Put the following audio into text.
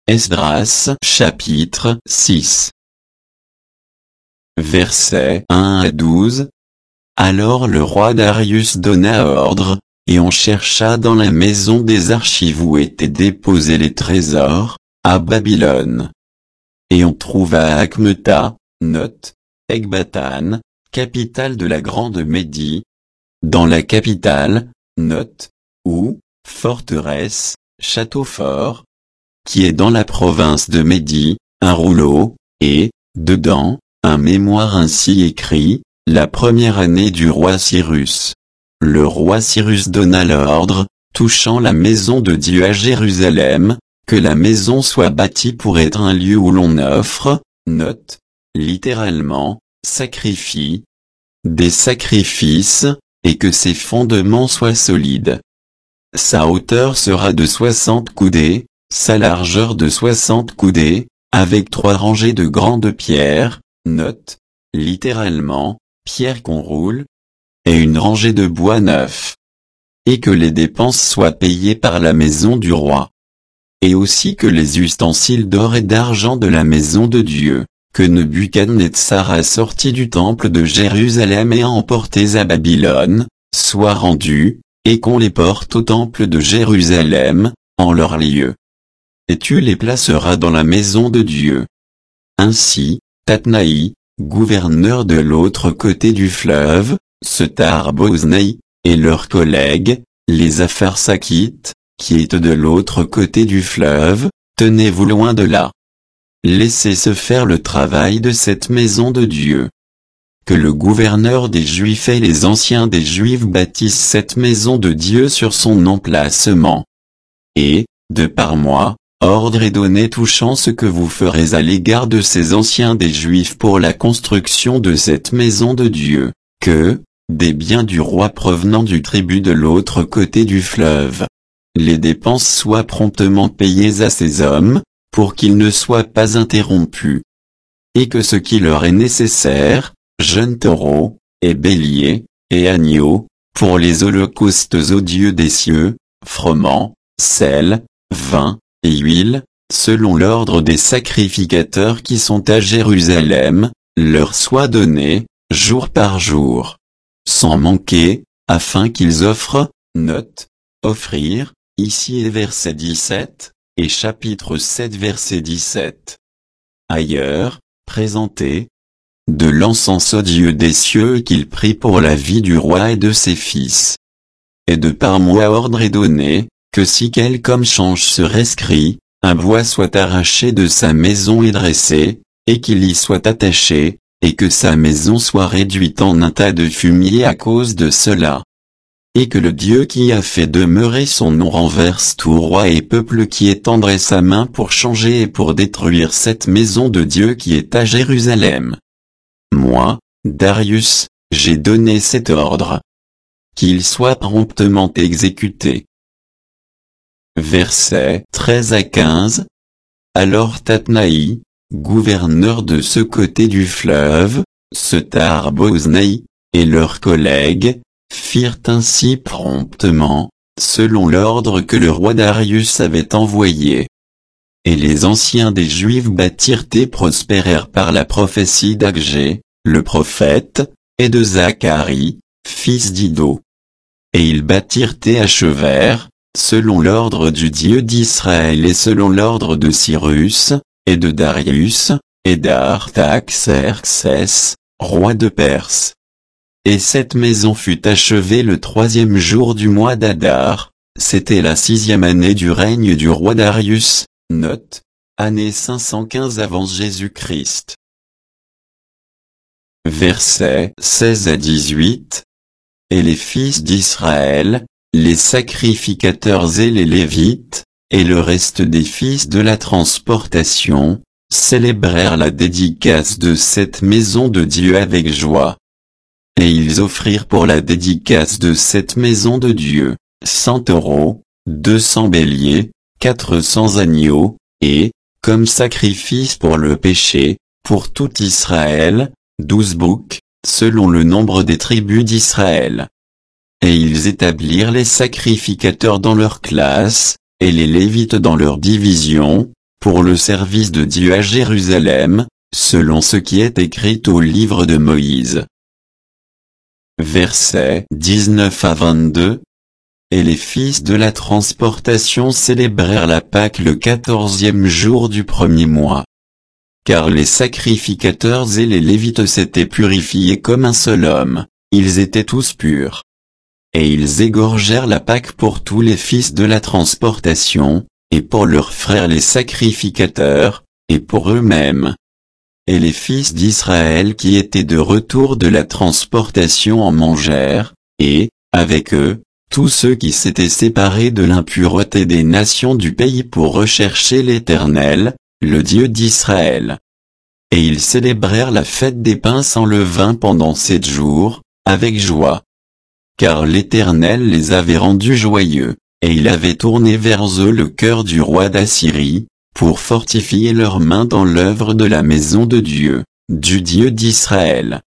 Esdras chapitre 6. Versets 1 à 12. Alors le roi Darius donna ordre, et on chercha dans la maison des archives où étaient déposés les trésors, à Babylone. Et on trouva à Akmeta, Ecbatane, capitale de la grande Médie. Dans la capitale, ou forteresse, château fort, qui est dans la province de Médie, un rouleau, et, dedans, un mémoire ainsi écrit, la première année du roi Cyrus. Le roi Cyrus donna l'ordre, touchant la maison de Dieu à Jérusalem, que la maison soit bâtie pour être un lieu où l'on offre, littéralement, sacrifie, des sacrifices, et que ses fondements soient solides. Sa hauteur sera de 60 coudées, sa largeur de 60 coudées, avec 3 rangées de grandes pierres, littéralement, pierres qu'on roule, et une rangée de bois neuf. Et que les dépenses soient payées par la maison du roi. Et aussi que les ustensiles d'or et d'argent de la maison de Dieu, que Nebuchadnezzar a sortis du temple de Jérusalem et a emportés à Babylone, soient rendus, et qu'on les porte au temple de Jérusalem, en leur lieu. Et tu les placeras dans la maison de Dieu. Ainsi, Tatnaï, gouverneur de l'autre côté du fleuve, Setar-Boznai, et leurs collègues, les Apharsakites, qui étaient de l'autre côté du fleuve, tenez-vous loin de là. Laissez se faire le travail de cette maison de Dieu. Que le gouverneur des Juifs et les anciens des Juifs bâtissent cette maison de Dieu sur son emplacement. Et, de par moi, ordre est donné touchant ce que vous ferez à l'égard de ces anciens des Juifs pour la construction de cette maison de Dieu, que, des biens du roi provenant du tribut de l'autre côté du fleuve, les dépenses soient promptement payées à ces hommes, pour qu'ils ne soient pas interrompus. Et que ce qui leur est nécessaire, jeunes taureaux, et béliers, et agneaux, pour les holocaustes aux dieux des cieux, froment, sel, vin, et huile, selon l'ordre des sacrificateurs qui sont à Jérusalem, leur soit donné, jour par jour, sans manquer, afin qu'ils offrent, offrir, ici est verset 17, et chapitre 7 verset 17. Ailleurs, présenter de l'encens au Dieu des cieux qu'il prie pour la vie du roi et de ses fils. Et de par moi ordre est donné, que si quelque change se rescrit, un bois soit arraché de sa maison et dressé, et qu'il y soit attaché, et que sa maison soit réduite en un tas de fumier à cause de cela. Et que le Dieu qui a fait demeurer son nom renverse tout roi et peuple qui étendrait sa main pour changer et pour détruire cette maison de Dieu qui est à Jérusalem. Moi, Darius, j'ai donné cet ordre. Qu'il soit promptement exécuté. Versets 13 à 15. Alors Tatnaï, gouverneur de ce côté du fleuve, Setar-Boznai, et leurs collègues, firent ainsi promptement, selon l'ordre que le roi Darius avait envoyé. Et les anciens des Juifs bâtirent et prospérèrent par la prophétie d'Agé, le prophète, et de Zacharie, fils d'Iddo. Et ils bâtirent et achevèrent, selon l'ordre du Dieu d'Israël et selon l'ordre de Cyrus, et de Darius, et d'Artaxerxès, roi de Perse. Et cette maison fut achevée le 3e jour du mois d'Adar, c'était la 6e année du règne du roi Darius, année 515 avant Jésus-Christ. Versets 16 à 18. Et les fils d'Israël, les sacrificateurs et les Lévites, et le reste des fils de la transportation, célébrèrent la dédicace de cette maison de Dieu avec joie. Et ils offrirent pour la dédicace de cette maison de Dieu, 100 taureaux, 200 béliers, 400 agneaux, et, comme sacrifice pour le péché, pour tout Israël, 12 boucs, selon le nombre des tribus d'Israël. Et ils établirent les sacrificateurs dans leur classe, et les Lévites dans leur division, pour le service de Dieu à Jérusalem, selon ce qui est écrit au livre de Moïse. Versets 19 à 22. Et les fils de la transportation célébrèrent la Pâque le 14e jour du premier mois. Car les sacrificateurs et les Lévites s'étaient purifiés comme un seul homme, ils étaient tous purs. Et ils égorgèrent la Pâque pour tous les fils de la transportation, et pour leurs frères les sacrificateurs, et pour eux-mêmes. Et les fils d'Israël qui étaient de retour de la transportation en mangèrent, et, avec eux, tous ceux qui s'étaient séparés de l'impureté des nations du pays pour rechercher l'Éternel, le Dieu d'Israël. Et ils célébrèrent la fête des pains sans levain pendant 7 jours, avec joie. Car l'Éternel les avait rendus joyeux, et il avait tourné vers eux le cœur du roi d'Assyrie, pour fortifier leurs mains dans l'œuvre de la maison de Dieu, du Dieu d'Israël.